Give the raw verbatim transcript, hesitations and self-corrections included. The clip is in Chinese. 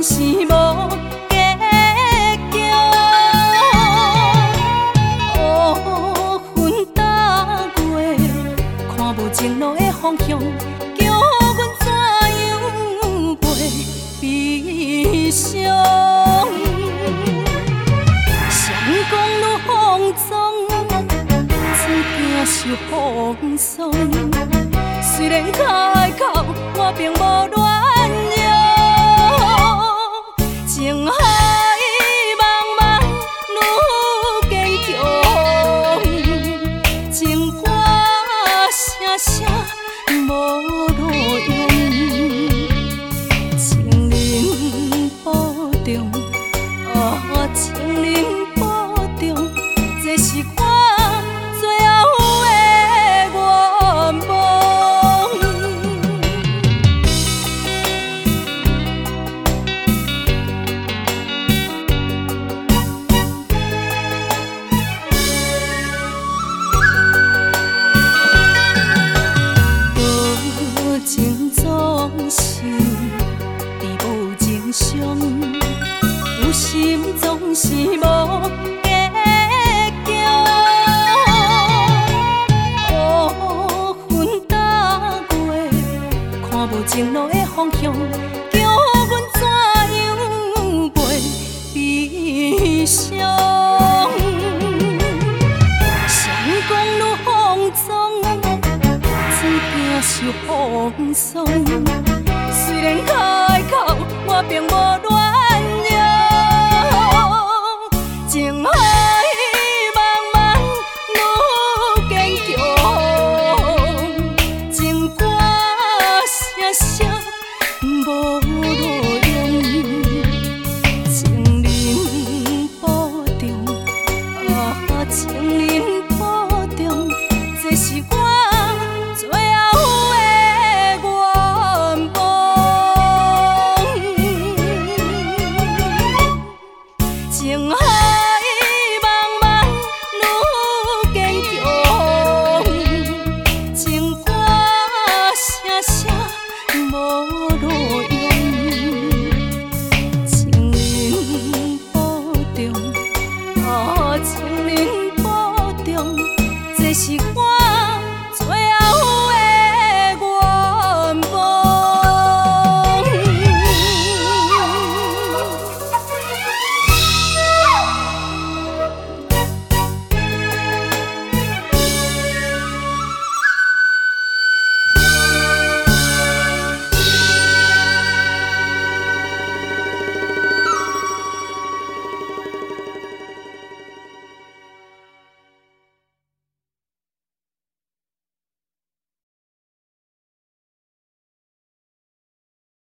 是无结局。乌云打过，看无前路的方向，叫阮怎样过悲伤？双公路风霜，注定受风霜。虽然开口，我并无乱用。情海茫茫，愈坚强。情歌声声无路用。情人保重，啊，情人保重，这是我最后的愿望。无情总是比无情伤，有心总是无结局。乌云打过，看无前路的方向，叫阮怎样过悲伤？双公路风霜，注定受风霜。虽然开口，我并无乱。